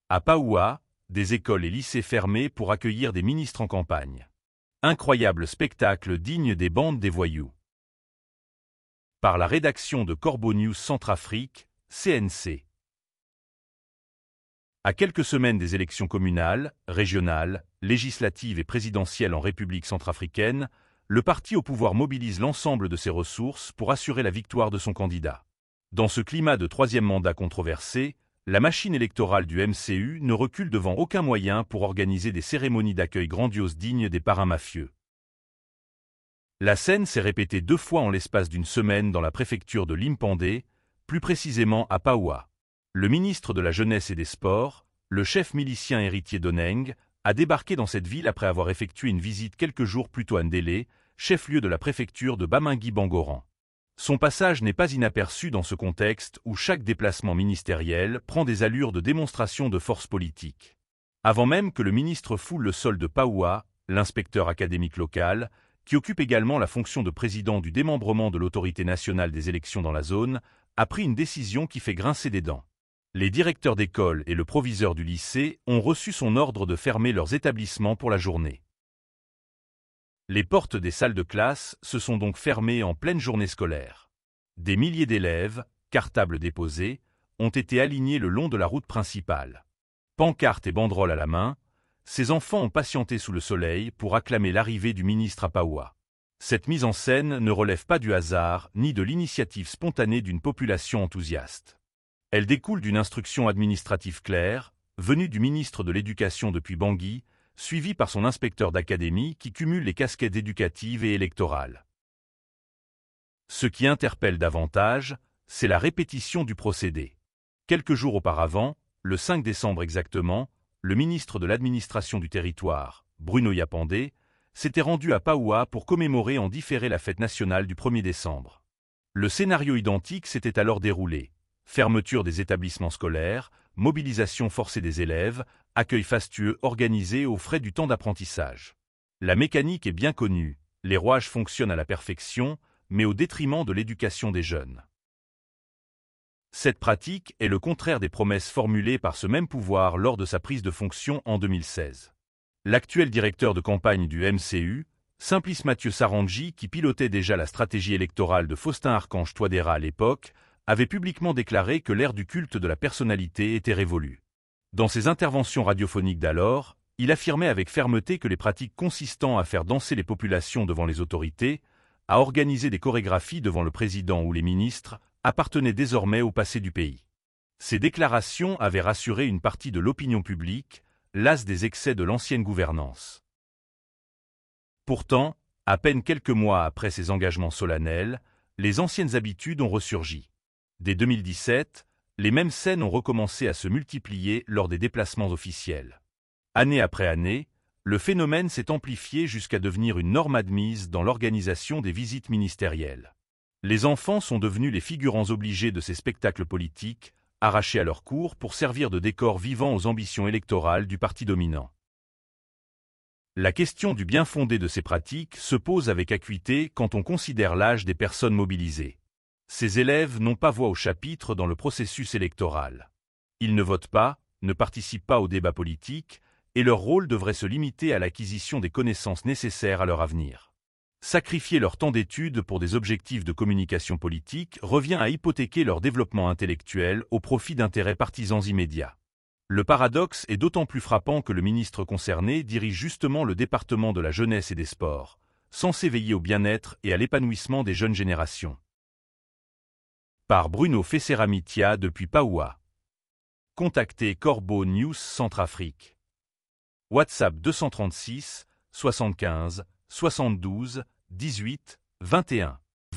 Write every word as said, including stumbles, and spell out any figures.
À Paoua, des écoles et lycées fermés pour accueillir des ministres en campagne. Incroyable spectacle digne des bandes des voyous. Par la rédaction de Corbeau News Centrafrique, C N C. À quelques semaines des élections communales, régionales, législatives et présidentielles en République centrafricaine, le parti au pouvoir mobilise l'ensemble de ses ressources pour assurer la victoire de son candidat. Dans ce climat de troisième mandat controversé, la machine électorale du M C U ne recule devant aucun moyen pour organiser des cérémonies d'accueil grandioses dignes des parrains mafieux. La scène s'est répétée deux fois en l'espace d'une semaine dans la préfecture de Limpandé, plus précisément à Paoua. Le ministre de la Jeunesse et des Sports, le chef milicien héritier d'Oneng, a débarqué dans cette ville après avoir effectué une visite quelques jours plus tôt à Ndélé, chef-lieu de la préfecture de Bamingui-Bangoran. Son passage n'est pas inaperçu dans ce contexte où chaque déplacement ministériel prend des allures de démonstration de force politique. Avant même que le ministre foule le sol de Paoua, l'inspecteur académique local, qui occupe également la fonction de président du démembrement de l'autorité nationale des élections dans la zone, a pris une décision qui fait grincer des dents. Les directeurs d'école et le proviseur du lycée ont reçu son ordre de fermer leurs établissements pour la journée. Les portes des salles de classe se sont donc fermées en pleine journée scolaire. Des milliers d'élèves, cartables déposés, ont été alignés le long de la route principale. Pancartes et banderoles à la main, ces enfants ont patienté sous le soleil pour acclamer l'arrivée du ministre à Paoua. Cette mise en scène ne relève pas du hasard ni de l'initiative spontanée d'une population enthousiaste. Elle découle d'une instruction administrative claire, venue du ministre de l'Éducation depuis Bangui, suivi par son inspecteur d'académie qui cumule les casquettes éducatives et électorales. Ce qui interpelle davantage, c'est la répétition du procédé. Quelques jours auparavant, le cinq décembre exactement, le ministre de l'administration du territoire, Bruno Yapandé, s'était rendu à Paoua pour commémorer en différé la fête nationale du premier décembre. Le scénario identique s'était alors déroulé. Fermeture des établissements scolaires, mobilisation forcée des élèves, accueil fastueux organisé aux frais du temps d'apprentissage. La mécanique est bien connue, les rouages fonctionnent à la perfection, mais au détriment de l'éducation des jeunes. Cette pratique est le contraire des promesses formulées par ce même pouvoir lors de sa prise de fonction en deux mille seize. L'actuel directeur de campagne du M C U, Simplice Mathieu Sarandji, qui pilotait déjà la stratégie électorale de Faustin Archange Touadéra à l'époque, avait publiquement déclaré que l'ère du culte de la personnalité était révolue. Dans ses interventions radiophoniques d'alors, il affirmait avec fermeté que les pratiques consistant à faire danser les populations devant les autorités, à organiser des chorégraphies devant le président ou les ministres, appartenaient désormais au passé du pays. Ces déclarations avaient rassuré une partie de l'opinion publique, lasse des excès de l'ancienne gouvernance. Pourtant, à peine quelques mois après ces engagements solennels, les anciennes habitudes ont ressurgi. Dès deux mille dix-sept, les mêmes scènes ont recommencé à se multiplier lors des déplacements officiels. Année après année, le phénomène s'est amplifié jusqu'à devenir une norme admise dans l'organisation des visites ministérielles. Les enfants sont devenus les figurants obligés de ces spectacles politiques, arrachés à leur cours pour servir de décor vivant aux ambitions électorales du parti dominant. La question du bien-fondé de ces pratiques se pose avec acuité quand on considère l'âge des personnes mobilisées. Ces élèves n'ont pas voix au chapitre dans le processus électoral. Ils ne votent pas, ne participent pas au débat politique, et leur rôle devrait se limiter à l'acquisition des connaissances nécessaires à leur avenir. Sacrifier leur temps d'études pour des objectifs de communication politique revient à hypothéquer leur développement intellectuel au profit d'intérêts partisans immédiats. Le paradoxe est d'autant plus frappant que le ministre concerné dirige justement le département de la jeunesse et des sports, censé veiller au bien-être et à l'épanouissement des jeunes générations. Par Bruno Fesseramitia depuis Paoua. Contactez Corbeau News Centrafrique. WhatsApp deux cent trente-six, soixante-quinze, soixante-douze, dix-huit, vingt et un.